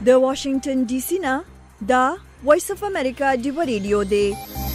د واشنگټن ډي سي نه دا وایس اف امریکا دی ریډیو دی.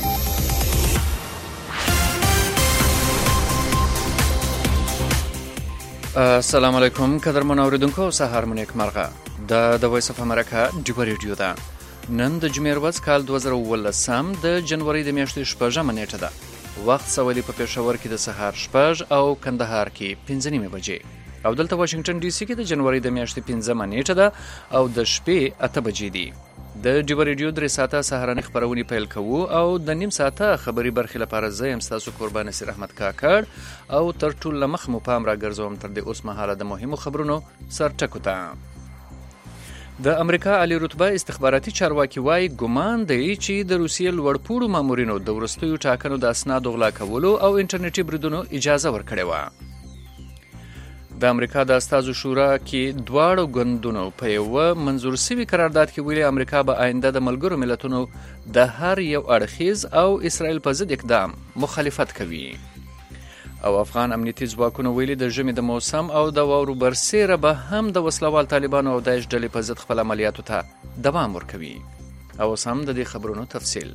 السلام علیکم قدرمن اوریدونکو، سهار مو نیک مرغه. د وایس اف امریکا دی ریډیو ده. نن د جمعې ورځ کال 2018 د جنوري د میاشتې 6 نیټه ده. وخت سوالي په پېښور کې د سهار 6 او کندهار کې 5 بجې او دلته واشنگټن ډي سي کې د جنوري د میاشتې 15 نیټه ده او د شپې 8 بجې دي. د ډیو ریډیو 3 ساعته سهارنۍ خبرونه پیل کوو او د نیم ساعته خبري برخې لپاره زه یم تاسو قربان سیر احمد کاکړ او تر ټولو لمخ مو پام را ګرځوم تر د اوس مهاله د مهمو خبرونو سرټکو ته. د امریکا عالی رتبه استخباراتي چارواکي وايي ګمان دی چې د روسیې لوړپوړو مامورینو د وروستیو ټاکنو د اسنادو غلا کولو او انټرنیټي بریدونو اجازه ورکړې وه. د امریکا د استازو شورا کې دواړو ګوندونو په یو منظور شوی قرارداد کې ویلي امریکا به آینده د ملګرو ملتونو د هر یو اړخیز او اسرائیل په ضد اقدام مخالفت کوي. او افغان امنیتي ځواکونو ویلي د ژمي د موسم او د واورو برسېره به هم د وسلوال طالبانو او داعش ډلې په ضد خپل عملیاتو ته دوام ورکوي. او اوس هم د دې خبرونو تفصیل.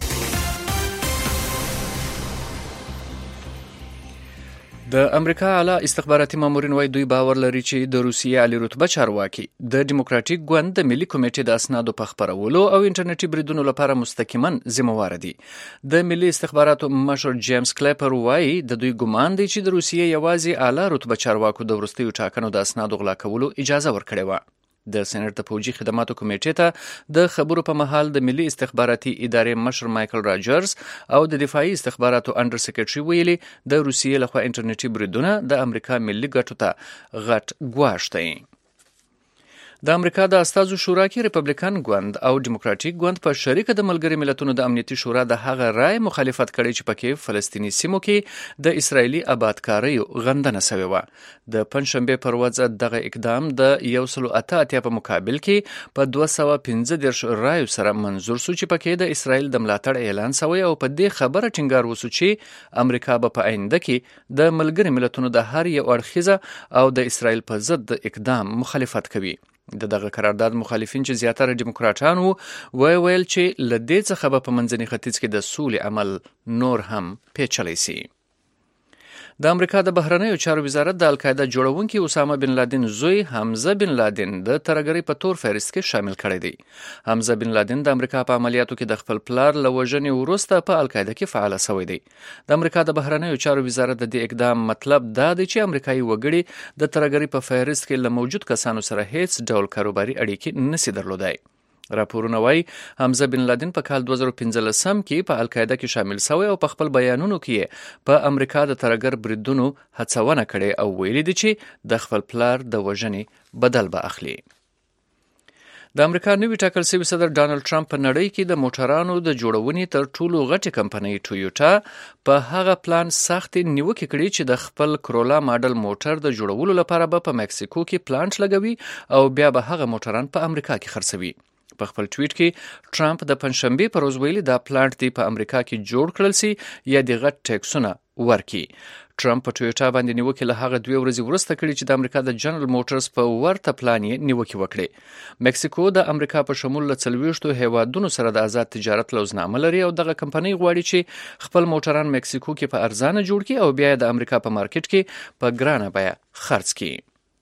د امریکا اعلی استخباراتي مامورین وايي دوی باور لري چې د روسیې عالی رتبه چارواکي د ډیموکراټیک ګوند د ملي کمیټې د اسنادو په خپرولو او انټرنیټي بریدونو لپاره مستقیما ذمہوار دي. د ملي استخباراتو مشر جیمز کلیپر وايي د دوی ګمان دی چې د روسیې یوازې اعلی رتبه چارواکو د وروستیو ټاکنو د اسنادو غلا کولو اجازه ورکړې وه. د سېنات د پوجي خدماتو کمیټې ته د خبرو په مهال د ملي استخباراتي ادارې مشر مایکل راجرز او د دفاعي استخباراتو انډر سیکریټري ویلي د روسیې لخوا انټرنیټي بریدونه د امریکا ملي ګټو ته غټ ګواښ دی. د امریکا د استازو شورا کې ریپبلیکن ګوند او ډیموکراټیک ګوند په شریکه د ملګري ملتونو د امنیتي شورا د هغه رای مخالفت کړی چې پکې فلسطینی سیمو کې د اسرایلی آبادکاریو غندنه شوې وه. د پنځشنبه پر ورځ دغه اقدام د 188 په مقابل کې په 215 رایو سره منظور شو چې پکې د اسرایل د ملاتړ اعلان شوی او په دې خبره ټینګار وسو چې امریکا به په آینده کې د ملګري ملتونو د هر یو اړخیزه او د اسرایل په ضد اقدام مخالفت کوي. دغه قرارداد مخالفین چې زیاتره ډیموکراټان وو ویل چې له دې څخه به په منځني ختیځ کې د سولې عمل نور هم پیچلی سي. د امریکا د بهرنیو چارو وزارت د القاعده جوړونکي اسامه بن لادن زوی حمزه بن لادن د ترګری په تور فهرست کې شامل کړی دی. حمزه بن لادن د امریکا په عملیاتو کې د خپل پلار له وژنې وروسته په القاعده کې فعال شوی دی. د امریکا د بهرنیو چارو وزارت د دې اقدام مطلب دا دی چې امریکایي وګړي د ترګری په فهرست کې له موجود کسانو سره هیڅ ډول کاروباري اړیکې نشي درلودای. راپورونه وايي حمزه بن لادن په کال 2015 کې په القاعده کې شامل شوی او په خپل بیانونو کې په امریکا د ترګر بریدونو هڅونه کړې او ویلي دي چې د خپل پلار د وژنې بدل به اخلي. د امریکا نوی ټاکل شوی صدر ډانلډ ټرمپ په نړۍ کې د موټرانو د جوړونې تر ټولو غټه کمپنۍ ټویوټا په هغه پلان سخت نیوکه کړې چې د خپل کرولا ماډل موټر د جوړولو لپاره به په مکسیکو کې پلانټ لګوي او بیا به هغه موټران په امریکا کې خرڅوي. په خپل ټویټ کې ټرمپ د پنځشنبه پر ورځ ویلي دا پلانټ دی په امریکا کې جوړ کړل سي یا د غټ ټیکسونه ورکي. ټرمپ په ټویټر باندې نیوکه له هغه 2 ورځې وروسته کړي چې د امریکا د جنرال موټرز په ورته پلان یې نیوکه وکړي. مکسیکو د امریکا په شمول له 40 هیوادونو سره د آزاد تجارت لوزنامه لري او دغه کمپنۍ غواړي چې خپل موټران مکسیکو کې په ارزانه جوړ کړي او بیا د امریکا په مارکیټ کې په ګرانه بیه خرڅ کړي.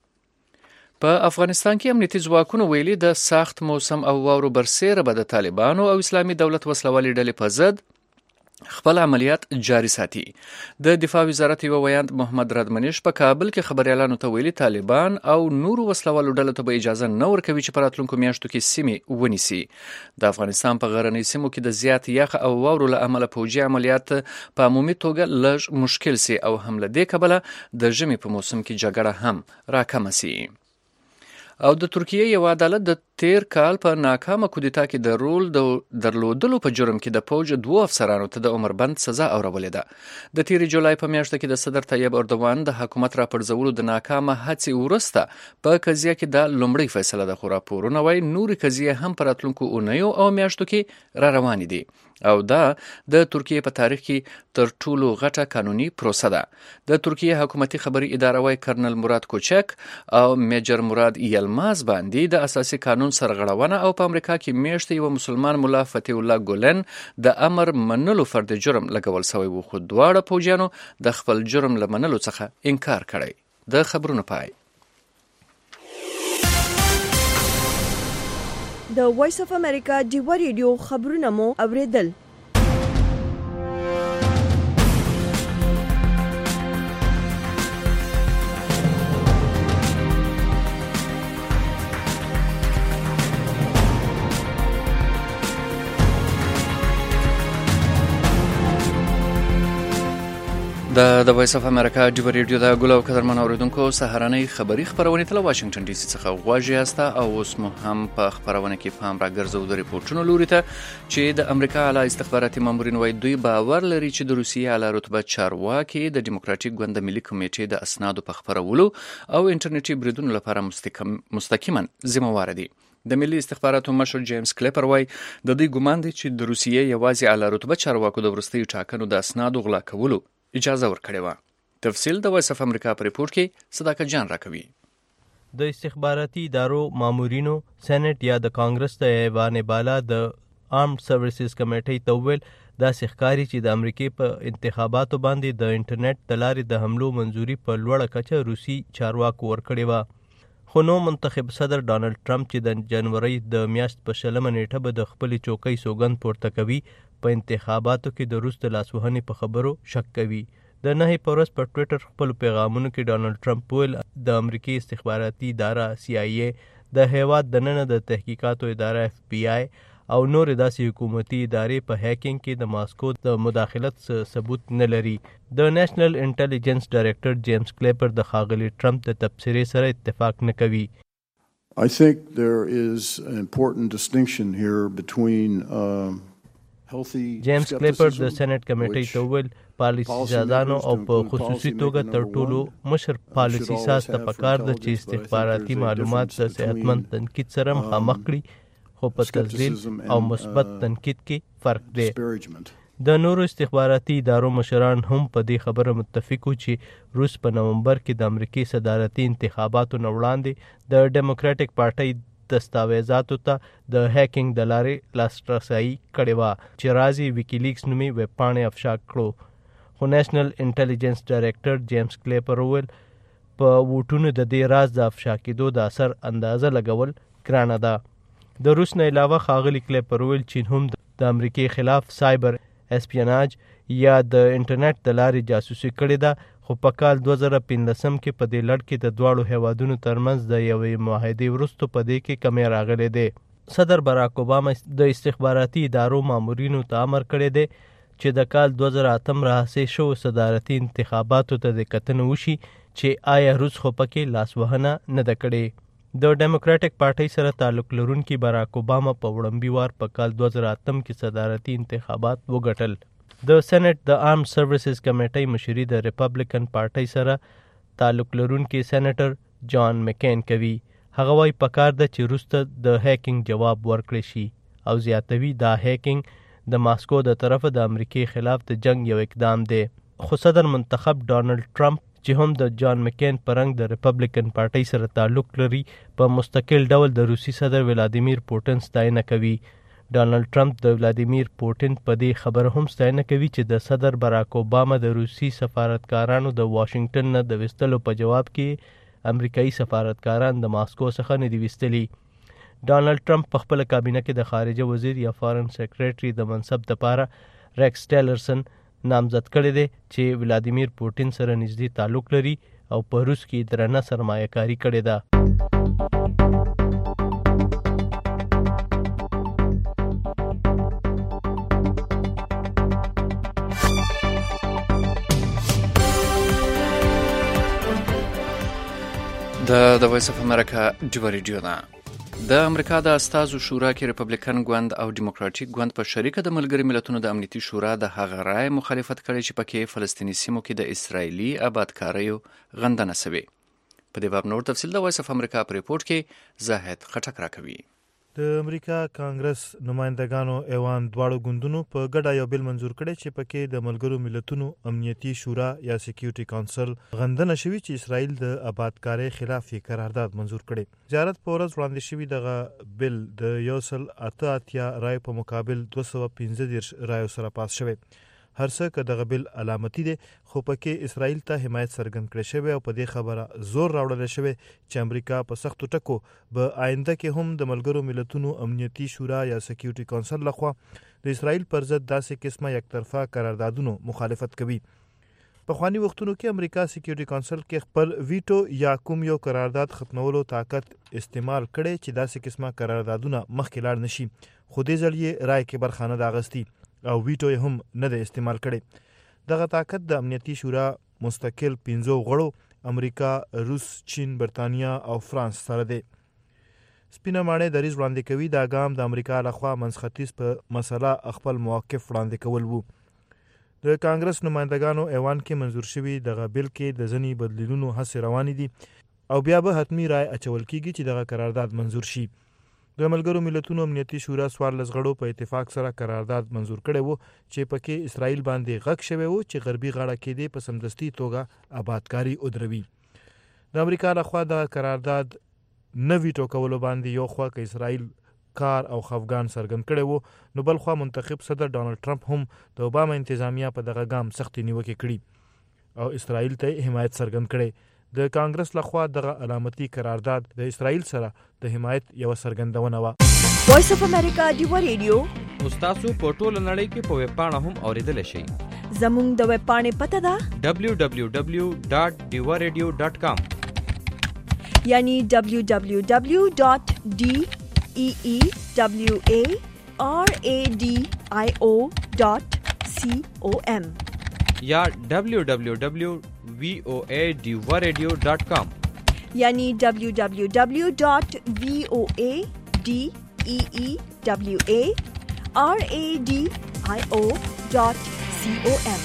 په افغانستان کې امنیتي ځواکونو ویلي د سخت موسم او واورو برسېره به د طالبانو او اسلامي دولت وسلوالي ډلې په ضد خپل عملیات جاری ساتي. د دفاع وزارت یو ویاند محمد ردمنش په کابل کې خبريالانو ته ویلي طالبان او نورو وسلوالو ډلو ته به اجازه نه ورکوي چې په راتلونکو میاشتو کې سیمې ونیسي. د افغانستان په غرنۍ سیمو کې د زیات یخ او واورو له امله پوجي عملیات په عمومي توګه لږ مشکل سي او هم له دې کبله د ژمي په موسم کې جګړه هم راکمه سي. او د ترکیه یو عدالت د تیر کال په ناکامه کودتا کې د رول درلودلو په جرم کې د پوج 2 افسرانو ته د عمر بند سزا اورولې ده. د تیر جولای په میاشت کې د صدر طیب اردوان د حکومت راپرځولو د ناکامه هڅې وروسته په قضیه کې د لومړی فیصله د راپورونه وايي نورې قضیې هم په راتلونکو اونیو او میاشتو کې را روانې دي او دا د ترکیه په تاریخ کې تر ټولو غټه قانوني پروسه ده. د ترکیه حکومتي خبري اداره وايي کرنل مراد کوچک او میجر مراد یلماز باندې د اساسي قانون قانون سرغړونه او په امریکا کې میاشتې یو مسلمان مولا فتح الله ګولن د امر منلو فرد جرم لګول شوی و، خو دواړه پوجانو د خپل جرم له منلو څخه انکار کړی. د خبرونو پای. د وایس اف امریکا ډیوا ریډیو خبرونه مو اوریدل. د وایس اف امریکا ډیوا ریډیو د ګل او قدرمن اوریدونکو سهارنۍ خبری خبرونه تل واشنگټن ډي سي څخه غواړي یاسته او اوس مو هم په خبرونه کې پام راګرځو د ریپورتونو لوري ته چې د امریکا اعلی استخباراتي مامورین وایي دوی باور لري چې د روسیې اعلی رتبه چارواکي د ډیموکراټیک ګوند ملي کمیټې د اسنادو په خبرولو او انټرنیټي بریدونو لپاره مستقیما ذمہوار دي. د ملي استخباراتو مشر جیمز کلیپر وایي د دوی ګمان دی چې د روسیې یوازې اعلی رتبه چارواکو د وروستیو ټاکنو د اسنادو غلا کولو اجازه ورکړې وه. تفصیل د وایس اف امریکا په ریپورت کې صداقت جان راکوي. د استخباراتي ادارو مامورینو سېنات یا د کانګرس د ایوان بالا د آرمډ سروسز کمیټې ته ویل داسې ښکاري چې د امریکې په انتخاباتو باندې د انټرنیټ د لارې د حملو منځوري په لوړه کچه روسي چارواکو ورکړې وه. خو نو منتخب صدر ډانلډ ټرمپ چې د جنوري د میاشت په 20 نیټه به د خپلې چوکۍ سوګند پورته کوي په انتخاباتو کې د روس د لاسوهنې په خبرو شک کوي. د 9 په ورځ په ټویټر خپل پیغامونو کې ډانلډ ټرمپ ویل د امریکای استخباراتي اداره CIA د هیواد دننه د تحقیقاتو اداره FBI او نور داسې حکومتي ادارې په هیکینګ کې د ماسکو د مداخلت ثبوت نه لري. د نېشنل انټيليجنس ډایریکټر جیمز کلیپر د ښاغلي ټرمپ د تبصرې سره اتفاق نه کوي. I think there is an important distinction here between جیمز کلیپر د سېنات کمیټې ته ویل پالیسي سازانو او په خصوصي توګه تر ټولو مشر پالیسي ساز ته پکار ده چې استخباراتي معلومات د صحتمند تنقید سره مخامخ کړي، خو په تسلیل او مثبت تنقید کې فرق دی. د نورو استخباراتي ادارو مشران هم په دې خبره متفق وو چې روس په نومبر کې د امریکای صدارتي انتخاباتو نه وړاندې د ډیموکراټک پارټۍ دستاویزاتو ته د هیکینګ د لارې لاسرسي کړې وه چې رازي ویکیلیکس نومي ویب پاڼې افشا کړو. خو نېشنل انټيليجنس ډایریکټر جیمز کلیپر ویل په ووټونو د دې راز د افشا کېدو د اثر اندازه لګول ګرانه ده. د روس نه علاوه ښاغلي کلیپر ویل چین هم د امریکای خلاف سایبر اسپیاناج یا د انټرنیټ د لارې جاسوسي کړې ده، خو په کال 2015 کې په دې لړ کې د دواړو هیوادونو ترمنځ د یوې معاهدې وروسته په دې کې کمی راغلی دی. صدر باراک اوباما د استخباراتي ادارو مامورینو ته امر کړی دی چې د کال 2008 راهیسې شو صدارتي انتخاباتو ته د کتنه وشي چې آیا روس خو پکې لاسوهنه نه ده کړې. د ډیموکراټک پارټۍ سره تعلق لرونکي باراک اوباما په وړاندې وار په کال 2008 کې صدارتي انتخابات وګټل. د سېنات د آرمډ سروسز کمیټې مشري د ریپبلیکن پارټۍ سره تعلق لرونکي سېنیټر جان مکین کوي. هغه وايي پکار ده چې روس ته د هیکینګ جواب ورکړي شي او زیاتوي دا هیکینګ د ماسکو د طرفه د امریکای خلاف د جنگ یو اقدام دی. خو صدر منتخب ډانلډ ټرمپ چې هم د جان مکین پرنګ د ریپبلیکن پارټۍ سره تعلق لري په مستقل ډول د روسي صدر ولادیمیر پوټین ستاینه کوي. ډانلډ ټرمپ د ولادیمیر پوټین په دې خبره هم ستاینه کوي چې د صدر باراک اوباما د روسي سفارتکارانو د واشنگټن نه د وستلو په جواب کې امریکایي سفارتکاران د ماسکو څخه نه دي وستلي. ډانلډ ټرمپ په خپل کابینه کې د خارجه وزیر یا فارن سیکریټري د منصب لپاره ریکس ټیلرسن نامزد کړی دی چې ولادیمیر پوټین سره نږدې تعلق لري او په روس کې درنه سرمایه‌کاري کړې ده. د وایس اف امریکا ډیوا ریډیو ده. د امریکا د استازو شورا کې ریپبلیکن ګوند او ډیموکراټیک ګوند په شریکه د ملګري ملتونو د امنیتي شورا د هغه رای مخالفت کړی چې پکې فلسطیني سیمو کې د اسرایلی آبادکاریو غندنه شوې. په دې باب نور تفصیل د وایس اف امریکا په ریپورت کې زاهد خټک راکوي. د امریکا کانګرس نمائندګانو ایوان دواړو ګوندونو په ګډه یو بل منزور کړی چې پکې د ملګرو ملتونو امنیتي شورا یا سکیورټي کونسل غندنه شوی چې اسرائیل د آبادکارۍ خلاف یې قرارداد منزور کړي. زیارت په ورځ وړاندې شوی دغه بل د 188 رایو په مقابل 215 رایو سره پاس شوی. هر څه که دغه بل علامتي دی خو پکې اسرائیل ته حمایت څرګند کړی شوی او په دې خبره زور راوړل شوی چې امریکا په سختو ټکو به آینده کې هم د ملګرو ملتونو امنیتي شورا یا سکیورټي کونسل لخوا د اسرائیل پر ضد داسې قسمه یک طرفه قراردادونو مخالفت کوي. په خواني وختونو کې امریکا سکیورټي کونسل کې خپل ویټو یا کوم یو قرارداد ختمولو طاقت استعمال کړي چې داسې قسمه قراردادونه مخکې لاړ نشي، خو دې ځل یې رای کې برخه نه ده اخیستې او ویټو یې هم نه ده استعمال کړي. دغه طاقت د امنیتي شورا مستقل 15 غړو امریکا، روس، چین، برطانیا او فرانس سره دی. سپینه ماڼۍ دریځ وړاندې کوي دا ګام د امریکا لخوا منځ ختیځ په مسله خپل موقف وړاندې کول وو. د کانګرس نمائندګانو ایوان کې منزور شوي دغه بل کې د ځینې بدلیلونو هڅې روانې دي او بیا به حتمی رای اچول کیږي چې دغه قرارداد منزور شي. د ملګرو ملتونو امنیتي شورا 14 غړو په اتفاق سره قرارداد منزور کړی وو چې پکې اسرائیل باندې غږ شوی وو چې غربي غاړه کې دی په سمدستي توګه آبادکاری ودروي. د امریکا لخوا د قرارداد نه ویټو کولو باندې یو خوا کې اسرائیل کار او خفګان څرګند کړی وو، نو بل خوا منتخب صدر ډانلډ ټرمپ هم د اوباما انتظامیه په دغه ګام سختې نیوکې کړي او اسرائیل ته حمایت څرګند کړي. د کانګرس لخوا دغه علامتي قرارداد د اسرائیل سره د حمایت یو څرګندونه و. وایس اف امریکا دیوا ریډیو تاسو په ټوله نړۍ کې په ویب پاڼه هم اوریدلی شئ. زموږ د ویب پاڼې پته ده www.diwaradio.com یعنی www.deewaradio.com یا www.voadiwaradio.com یعنی www.voadeewaradio.com.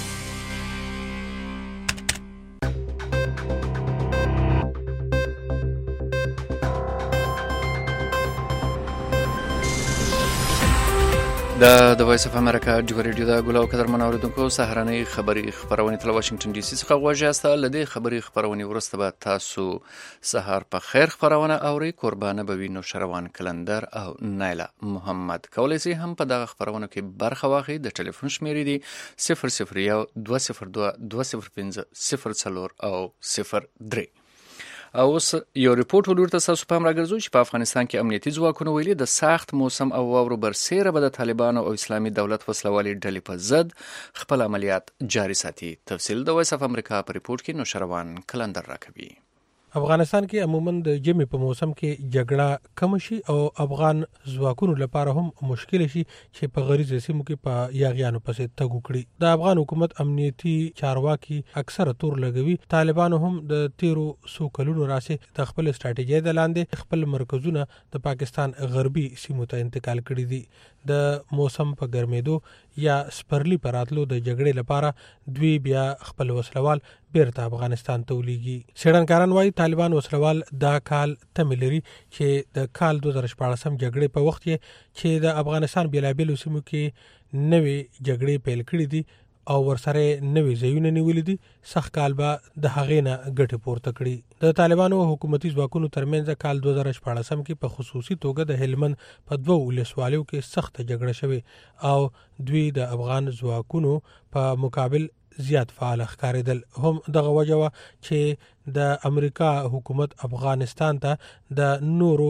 د وایس اف امریکا دیوا ریډیو د ګلو قدرمن اوریدونکو سهارنۍ خبري خبرونه تل واشنگټن ډي سي څخه غواړئ لدې خبري خبرونه ورسته به تاسو سهار په خیر خبرونه اوري. قربانه به وینو شروان کلندر او نایلا محمد کولای شي هم په دغه خبرونه کې برخه واخلي. د ټلیفون شمیرې دي 001 202 205 04 او 03. او اوس یو ریپورت ولورته تاسو په امر راګرځو چې په افغانستان کې امنیتي ځواکونه ویلي د سخت موسم او واورو برسېره به د طالبانو او اسلامي دولت وسلوالي ډلې په ضد خپل عملیات جاري ساتي. تفصیل د وایس اف امریکا په ریپورت کې نوشروان کلندر راکوي. افغانستان کې عموما د ژمي په موسم کې جګړه کم شي او افغان ځواکونو لپاره هم مشکل شي چې په غریزه سیمو کې په یاغیانو پسې تګ وکړي. د افغان حکومت امنیتي چارواکي اکثره تور لګوي. طالبانو هم د 13 کلونو راسي د خپل استراتیژي د لاندې خپل مرکزونه د پاکستان غربي سیمو ته انتقال کړي دي. د موسم په ګرمېدو یا سپرلی پراتلو د جګړې لپاره دوی بیا خپل وسلوال بیرته افغانستان ته ولېږي. څېړنکاران وایي طالبان وسلوال دا کال تمه لري چې د کال 2014 جګړې په وخت کې چې د افغانستان بیلابیلو سیمو کې نوې جګړې پیل کړې دي او ورسره نوې ځایونه نیولې دي، سخت کال به د هغې نه ګټې پورته کړي. د طالبانو حکومتي ځواکونو ترمنځ کال 2014 کې په خصوصي توګه د هلمند په 2 ولسوالیو کې سخت جګړه شوې او دوی د افغان ځواکونو په مقابل زیات فعال ښکارېدل. هم دغه وجه وه چې د امریکا حکومت افغانستان ته د نورو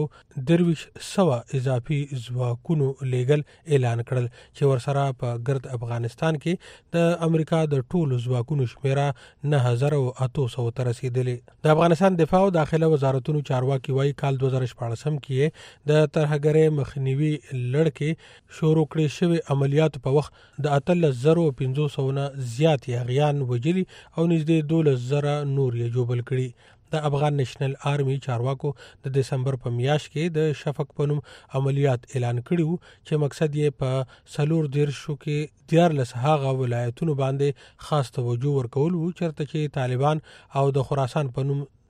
2300 اضافي ځواکونو لیږل اعلان کړل چې ورسره په ګرد افغانستان کې د امریکا د ټولو ځواکونو شمیره 9800 ته رسېدلې. د افغانستان دفاع او داخله وزارتونو چارواکي وایي کال 2014 کې د ترهګرۍ مخنیوي لړکې شروع کړې شوې عملیاتو په وخت د 18500 نه زیات یاغیان وجلي او نږدې 12000 نور یې ژوبل کړي. د افغان نېشنل آرمي چارواکو د دسمبر په میاشت کې د شفق په نوم عملیات اعلان کړي وو چې مقصد یې په 14 کې 14 هغه ولایتونو باندې خاص توجه ورکول وو چېرته چې طالبان او د خراسان په نوم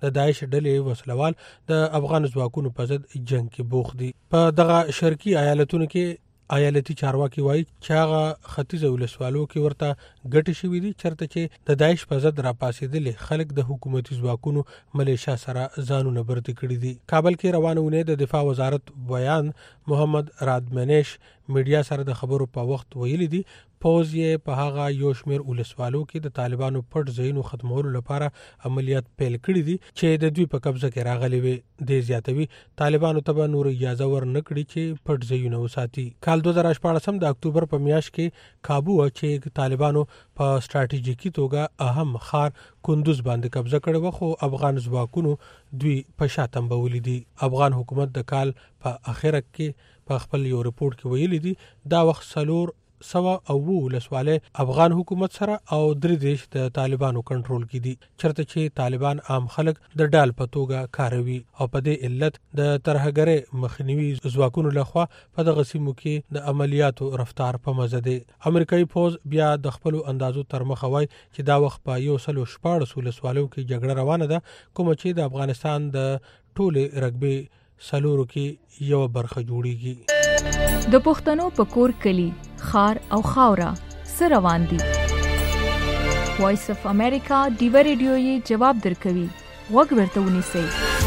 د داعش ډلې وسلوال د افغان ځواکونو په ضد جنگ کې بوخت دي. په دغه شرقي ایالتونو کې ایالتي چارواکي وایي چې هغه ختیځ ولسوالو کې ورته ګټې شوې دي چېرته چې د داعش په ضد راپاڅېدلي خلک د حکومتي ځواکونو ملیشیا سره ځانونه برتې کړي دي. کابل کې روانه اونۍ د دفاع وزارت بیان محمد رادمنیش میډیا سره د خبرو په وخت ویلي دي پوز یې په هغه یو شمېر ولسوالو کې د طالبانو پټ ځایونو ختمولو لپاره عملیات پیل کړي دي چې د دوی په قبضه کې راغلي وي. دې زیاتوي طالبانو ته به نور اجازه ورنکړي چې پټ ځایونه وساتي. کال 2014 د اکتوبر په میاشت کې کابو چې طالبانو په ستراتیژیکي توګه اهم ښار کندوز باندې قبضه کړی و خو افغان ځواکونو دوی په شا تنبولي دي. افغان حکومت د کال په اخره کې په خپل یو رپورټ کې ویلي دي دا وخت 409 ولسوالۍ افغان حکومت سره او 3 د طالبانو کنټرول کې دي چرته چې طالبان عام خلک د ډال په توګه کاروي او په دې علت د ترهګرۍ مخنیوي ځواکونو لخوا په دغه سیمو کې د عملیاتو رفتار په مزه دی. امریکایي پوز بیا د خپل اندازو تر مخه وای چې دا وخت په 114 ولسوالو کې جګړه روانه ده کوم چې د افغانستان د ټوله رګبي سلورو کې یو برخه جوړیږي. د پښتنو په کور کلی خار او خاورا سره روان دي. وایس اف امریکا دیو ریډیو یې جواب درکوي. وګ ورته ونیسئ.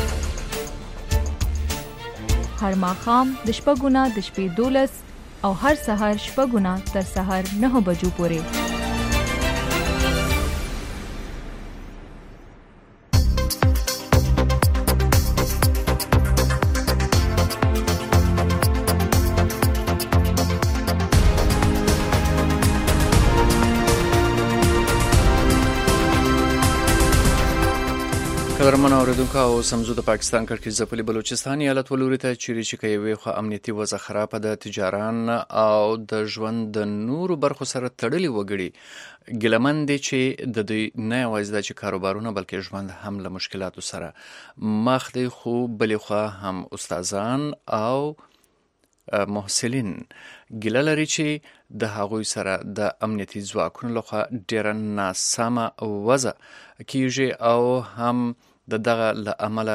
هر ماښام د شپږونه د شپې 12 او هر سهار شپږونه تر سهار 9 بجو پورې. قدرمن اوریدونکو او سمزو د پاکستان کړکېچ ځپلي بلوچستان ایالت ولوري ته چیرې چې کوي خو امنیتي وضع خرابه ده تجاران او د ژوند د نورو برخو سره تړلي وګړي ګیلمن دي چې د دوی نه یوازې د کاروبارونو بلکې ژوند هم له مشکلاتو سره مخ دي خو بلې خوا هم استادان او محصلین ګیله لري چې د هغوی سره د امنیتي ځواکونو لخوا ډیره ناسمه وضع کیږي او هم دغه له امله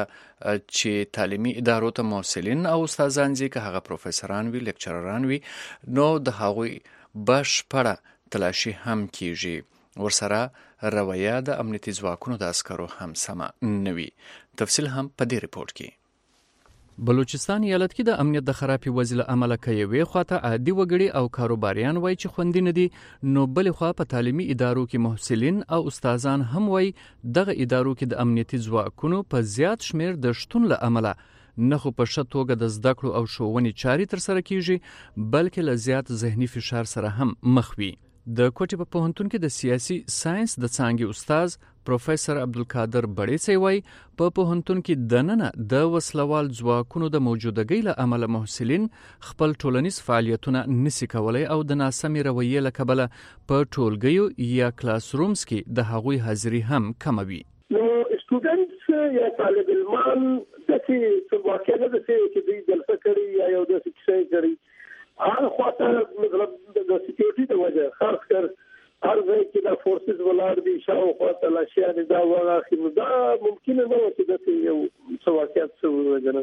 چې تعلیمي ادارو ته محصلین او استادان ځي که هغه پروفیسوران وي لیکچرران وي نو د هغوی بشپړه تلاشي هم کیږي ورسره رویه د امنیتي ځواکونو د عسکرو هم سمه نه وي. تفصیل هم په دې ریپورت کې. بلوچستان ایالت کې د امنیت د خرابې وضع له امله که یوې خواته عادي وګړي او کاروباریان وایي چې خوندي نه دي نو بلې خوا په تعلیمي ادارو کې محصلین او استادان هم وایي دغه ادارو کې د امنیتي ځواکونو په زیات شمیر د شتون له امله نه خو په ښه توګه د زده کړو او ښوونې چارې ترسره کیږي بلکې له زیات ذهني فشار سره هم مخ وي. د کوټې په پوهنتون کې د سیاسي ساينس د څانګې استاد پروفیسور عبدالقادر بړیڅی وایي په پوهنتون کې دننه د وسلوال ځواکونو د موجودګۍ له امله محصلین خپل ټولنیز فعالیتونه نشي کولای او د ناسمې رویې له کبله په ټولګیو یا کلاس رومز کې د هغوی حاضري هم کموي. نو سټوډنټس یا طالب علمان داسې څه واقع نه ده چې دوی جلسه کړي یا یو داسې کیسه کړي هر خواته مطلب د سکیورټي د وجه خاص کر هر ځای کې د فورسز ولاړ دي شاوخوا تلاشیان دا واخلي دا ممکن نه و چې داسې یو څه واقعیت څه وجنن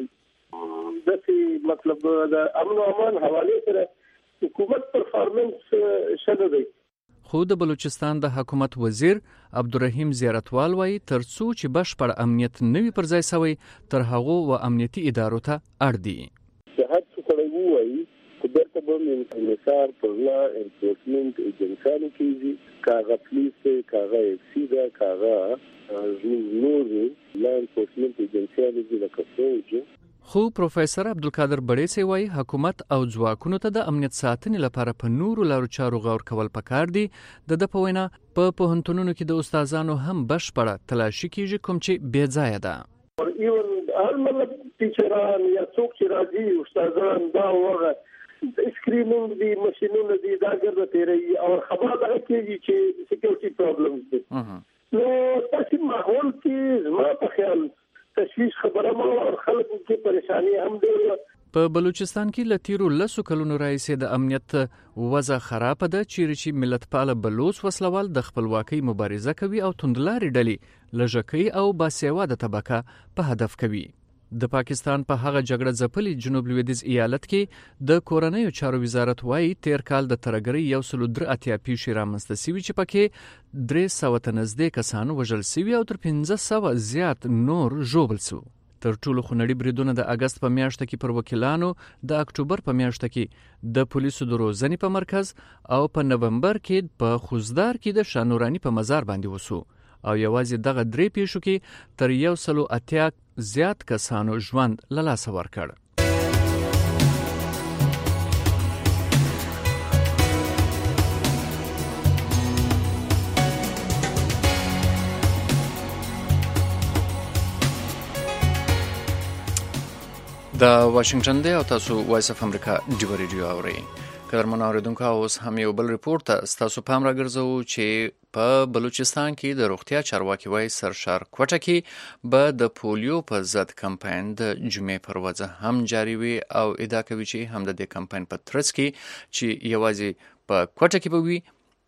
داسې مطلب د امن او امان حواله سره حکومت پرفارمنس شنه دی. خو د بلوچستان د حکومت وزیر عبدالرحیم زیارتوال وایي ترڅو چې بشپړ امنیت نوي پر ځای شوی تر هغو و امنیتي ادارو ته اړ دي. هر څه کړی وایي برته به انحصار پر لا انفورسمنت ایجنسیانو کېږي کاغه پولیس کاغه اکسیدا کاغه نور لا انفورسمنت ایجنسیانو دي لکه فوج. خو پروفیسور عبدالقادر بړیڅی وایي حکومت او ځواکونو ته د امنیت ساتنې لپاره په نورو لارو چارو غور کول پکار دي. د په وینا په پوهنتونونو کې د استادانو هم بشپړه تلاشي کیږي کوم چې بې ځایه ده. ایون هر مطلب ټیچران یا څوک چې راځي استادان دا وغه سکرینینګ دی ماشینونه دي دا ګرځي تیرې او خبره ده کېږي چې سکیورټي پرابلمز دي. نو تاسو ماحول کې زما په خیال تشویش خبره مو او خلکو کې پریشانی هم ډېر په بلوچستان کې له تیرو 10 کلونو راهیسې د امنیت وضع خرابه ده، چیرې چې ملتپاله بلوچ وسلوال د خپلواکۍ مبارزه کوي او توندلارې ډلې لږکۍ او باسواده طبقه په هدف کوي. د پاکستان په هغه جګړه ځپلي جنوب لویدیځ ایالت کې د کورنیو چارو وزارت وایي تیر کال د ترګرۍ 183 پیښې رامنځته شوي چې پکې 300 ته نږدې کسان وژل شوي او تر 500 زیات نور ژوبل شو. تر ټولو خونړي بریدونه د اگست په میاشت کې پر وکیلانو، د اکتوبر په میاشت کې د پولیسو د روزنې په مرکز او په نومبر کې په خوزدار کې د شانورانی په مزار باندې وسو او یوازې دغه 3 پیښو کې تر 180 زیات کسانو ژوند له لاسه ورکړ. د واشنگټن دی او تاسو وایس اف امریکا ډیو ریډیو اورئ. قدرمن اوریدونکو، اوس هم یو بل ریپورت ته ستاسو پام راګرځوو چې په بلوچستان کې د روغتیا چارواکي وایي سرشار کوټه کې به د پولیو په ضد کمپاین د جمعې پر ورځ هم جاري وي او ادعا کوي چې هم د دې کمپاین په ترڅ کې چې یوازې په کوټه کې به وي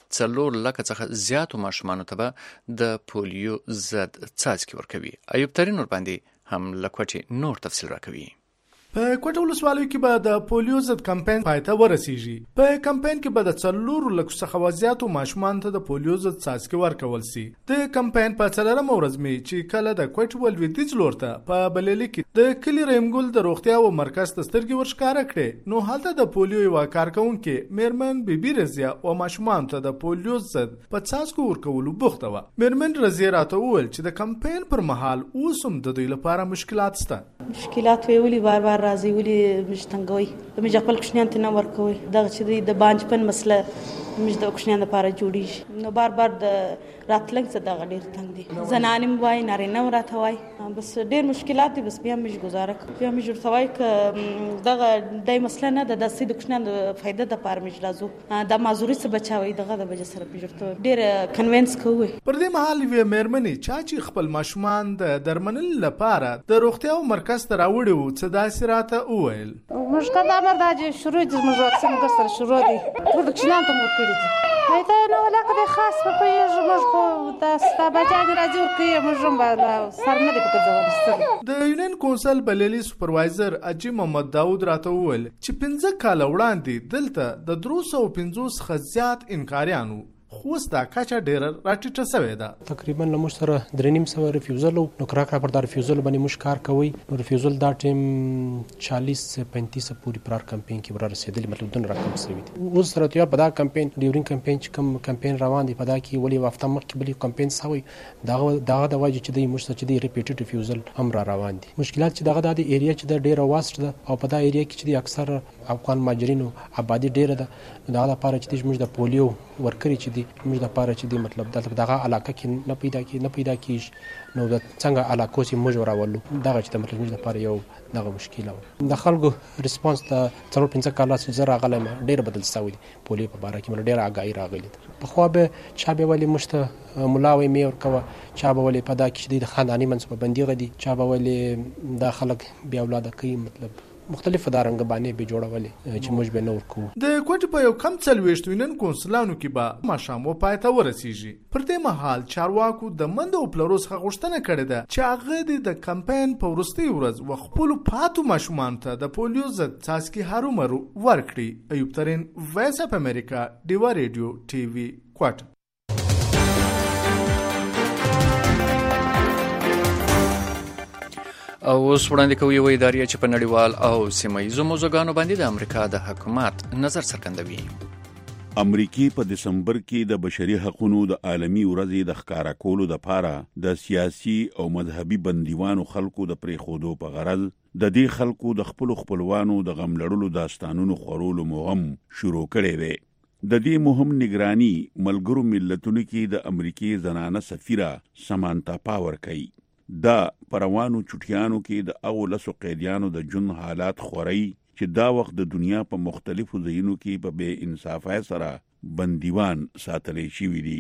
4 لکه څخه زیاتو ماشومانو ته به د پولیو ضد څاڅکي ورکوي. ایوب ترین ور باندې هم له کوټې نور تفصیل راکوي. په کوټه ولسوالۍ کې به د پولیو ضد کمپاین پای ته ورسیږي. په کمپاین کې به د 4 لکو څخه زیاتو ماشومان ته د پولیو ضد څاڅکي ورکول شي. د کمپاین په 4مه ورځ می چې کله د کوټه ولویدیځ لور ته په بللي کې د کلی رحمګل د روغتیا او مرکز ته سترګې ورښکاره کړې، نو هلته د پولیو یو کارکونکو میرمن بیبي رضیا او ماشومان ته د پولیو ضد په څاڅکو ورکولو بوخته و. میرمن رضیا راته وویل چې د کمپاین پر مهال اوس هم د دوی لپاره مشکلات شته. مشکلات ویلي بار راځي، ولې مشتنګوي د خپل کوشنیان ته نه ورکوي. دغه چې د بانجپن مسله مش د کوشنیان لپاره جوړیږي، نو بار د راتلنګ څه دغه ډیر تنګ دي. زنانم وای نارینه راته وای، بس ډیر مشکلات دي. بس بیا مش گزاره بیا مش ورته وای ک دغه د مسله نه د داسې د کوشنیان د فائدہ د پاره مش لازو د مازوري څه بچاوي دغه د وجه سره پیژرته ډیر کنوینس کوي. پر دې مهال وی میرمنې چې خپل ماشومان د درمنل لپاره د روغتیا او مرکز ته راوړي وو څه داسې راته وویل. موږ کله امر راځي شروع دي، موږ واکسین در سره شروع دي ټول کوشنیان ته مو کړی دي. هیته نو لکه خاص په پیژ موږ خو د ستابجان راځي ورکه موږ هم سر نه دي په ځوانستر. د یونین کونسل بللی سپروایزر اجي محمد داوود راته وویل چې 15 کال وړاندې دلته د 350 څخه زیات انکاریانو خو ستا کچه ډیر راټیټه شوې ده. تقریبا لمر سره 3.5 ریفیوزل نو کراک را پر دا ریفیوزل باندې مش کار کوي. نو ریفیوزل دا ټیم 40-35 پوری پر کمپاین کې بر رسیدلی، مطلب دن رقم سوي دي. اوس سره ته په دا کمپاین ډیورینګ کمپاین چې کوم کمپاین روان دي په دا کې ولې وافته مخ کې بلی کمپاین سوي دا د واجب چې د مش چې د ریپیټډ ریفیوزل هم را روان دي. مشکلات چې دغه د ایریا چې د ډیره واسط ده او په دا ایریا کې چې د اکثر افغان ماجرینو آبادی ډیره ده، دا لپاره چې موږ د پولیو ورکري چې موږ د پاره چې دی مطلب دغه علاقه کې نه پیدا کیږي، نو د څنګه علاقو چې موږ راولو دغه چې مطلب موږ د پاره یو دغه مشکل و. د خلکو ریسپانس د 4-5 کال زره غلم ډیر بدل شوی دی. پولیو په باره کې ډیر آگاهی راغلی. په خو به چا به ولی مشته ملاوي مې ورکوه، چا به ولی په دا کې د خاندانی منصب بندي غدي، چا به ولی د خلک بیا اولاد کوي، مطلب مختلف دارنګ باندې به جوړولې چې موږ به نور کو. د کوټې په یو کم څلويشت وینن کونسلانو کې به ماشام و پای ته ورسیږي. پر دې مهال چارواکو د مند او پلروس غوښتنه کړې ده چې هغه د کمپاین په وروستي ورځ و خپل پاتو ماشومان ته د پولیو ضد څاڅکي هرومرو ورکړي. ایوب ترین، وایس اف امریکا، ډیوا ریډیو ټي وي، کوټه. او اوس وړاندې کوي یو ادارې چې په نړیوال او سیمه‌ییزو موضوعګانو باندې د امریکا د حکومت نظر څرګندوي. امریکا په دسمبر کې د بشري حقوقو د عالمي ورځې د ښکارا کولو لپاره د سیاسي او مذهبي بندیوانو خلکو د پریخودو په غرض د دې خلکو د خپلوانو د غم لړلو داستانونو خورولو مهم شروع کړي وي. د دې مهم نگرانی ملګرو ملتونو کې د امریکای زنانه سفیره سمانتا پاور کوي. دا پروانو چټیانو کې د اولسو قیدیانو د جون حالات خوري چې دا وخت د دنیا په مختلفو ځایونو کې په بے انصافۍ سره بندیوان ساتل شوی دي.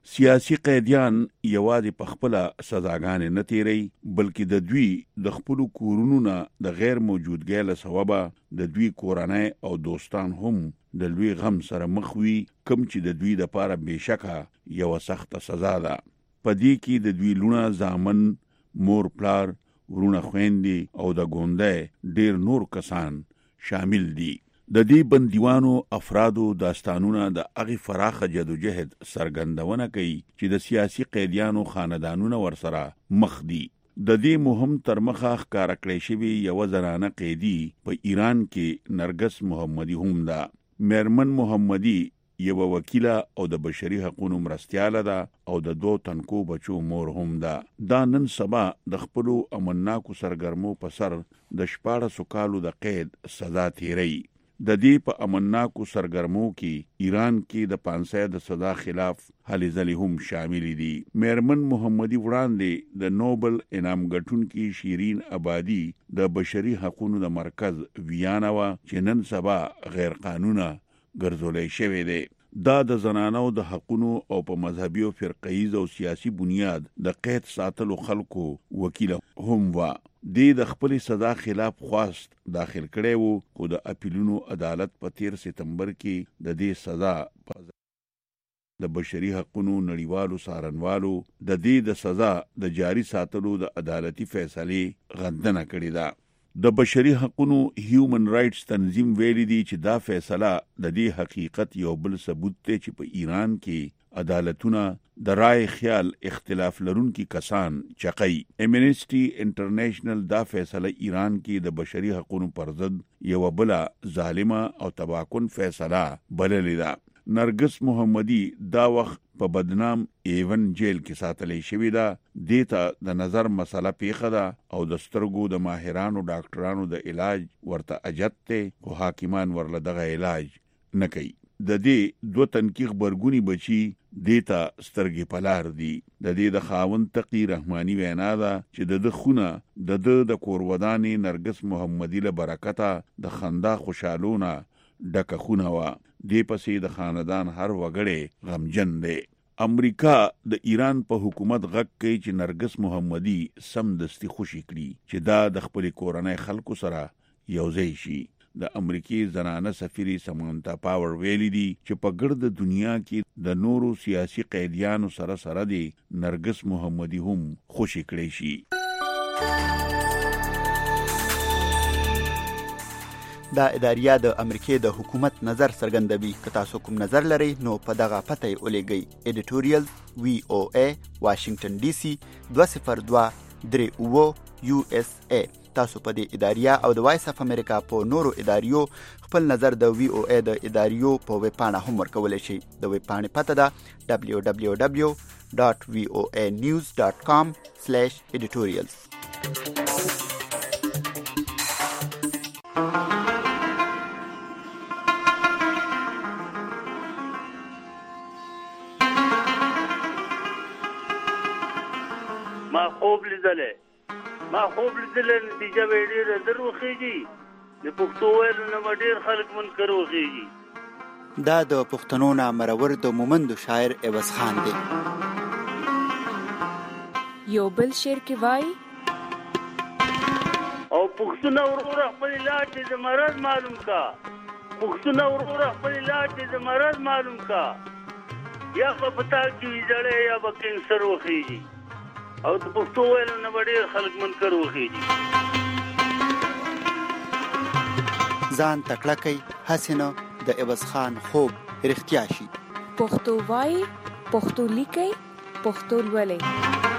سیاسي قیدیان یوازې په خپل سزاګانې نه تیری بلکې د دوی د خپل کورونو نه د غیر موجودګۍ له سببه د دوی کورنۍ او دوستان هم د لوی غم سره مخ وي کوم چې د دوی لپاره بهشکه یو سخت سزا ده. په دې کې د دوی لونه زامن مور پلار ورونه خويندې او د ګوندې ډیر نور کسان شامل دي. د دې بندیوانو افرادو داستانونه د هغې فراخه جدوجهد څرګندونه کوي چې د سیاسي قیدیانو خاندانونه ورسره مخ دي. د دې مهم تر مخه ښکاره کړی شوې یوه زنانه قیدي په ایران کې نرګس محمدي هم ده. میرمن محمدي یوه وکیله او د بشري حقوقو مرستیاله ده او د 2 تنکو بچو مور هم ده. دا نن سبا د خپلو امنناکو سرګرمو په سر د 14 کالو د قید سزا تیری. د دې په امنناکو سرګرمو کې ایران کې د 500 د سزا خلاف هلې ځلې هم شامل دي. میرمن محمدي وړاندې د نوبل انعام ګټونکي شیرین آبادی د بشري حقوقو د مرکز ویانا وا چې نن سبا غیر قانونه ګرځولې شوې ده. دا د زنانو د حقوقو او په مذهبي او فرقه‌ایز او سیاسي بنیاد د قید ساتلو خلکو وکیل هم وا. د خپل سزا خلاف خواست داخل کړي وو خو د اپیلونو عدالت په 13 سپتمبر کې د دې سزا د بشري حقوقو نړیوالو څارنوالو د دې د سزا د جاری ساتلو د عدالتي فیصلې غندنه کړې ده. د بشري حقوقو هیومن رائټس تنظیم ویلي دی چې دا فیصله د دې حقیقت یو بل ثبوت دی چې په ایران کې عدالتونه د رائے خیال اختلاف لرونکي کسان چقي. امنیسټي انټرنیشنل دا فیصله ایران کې د بشري حقوقو پر ضد یو بل ظالمه او تباکن فیصله بللې ده. نرګس محمدي دا وخت په بدنام ایون جیل کې ساتلې شوې ده. دیتا د نظر مسله پیښه ده او د سترګو د ماهرانو ډاکټرانو د علاج ورته اجت ته او حاکمان ورله دغه علاج نه کوي. د دې 2 تنکیخ برګونی بچي دیتا سترګې پلار دي. د دې د خاوند تقی رحمانی وینا ده چې د خونه د کورودانی نرګس محمدي له برکته د خندا خوشالونه ډکه خونه وا. دې پسې د خاندان هر وګړی غمجن دی. امریکا د ایران په حکومت غږ کوي چې نرګس محمدي سم دستي خوشي کړي چې دا د خپل کورنۍ خلکو سره یوځای شي. د امریکای زنانه سفیری سمانتا پاور ویلي دي چې په ګرد دنیا کې د نورو سیاسي قیدیانو سره دی نرګس محمدي هم خوشي کړي شي. دا اداریه د امریکای د حکومت نظر څرګندوي. که تاسو کوم نظر لرئ نو په دغه پته یې ولېږئ. ایډیټوریال VOA واشنگټن DC 20238 USA. تاسو په دې اداریه او د وایس اف امریکا په نورو اداریو خپل نظر د VOA د اداریو په ویب پاڼه هم ورکولی شئ. د ویب پاڼې پته ده www.voanews.com/editorials. ما خوب لیدلې نتیجه به ډېره در وخېږي. د پښتو ویلو نه به ډېر خلک منکر وخېږي. دا د پښتنو نه مرور د مومندو شاعر عوض خان دی. یو بل شعر کې وایي او پښتون وروره خپل علاج د مرض معلوم کا. پښتون وروره خپل علاج د مرض معلوم کا. یا په پتا کې ویځړې یا به کینسر وخېږي. او د پښتو ویلو نه ډېر خلک منکر وخېږي. ځان تکړه کوي هسې نه د عوض خان خوب رښتیا شي. پښتو وایي، پښتو لیکئ، پښتو لولئ.